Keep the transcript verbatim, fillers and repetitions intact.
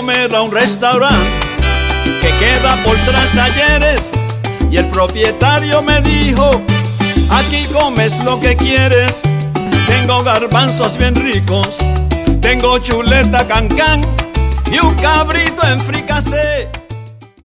comer a un restaurante que queda por tras Talleres, y el propietario me dijo: aquí comes lo que quieres. Tengo garbanzos bien ricos, tengo chuleta cancán y un cabrito en fricasé.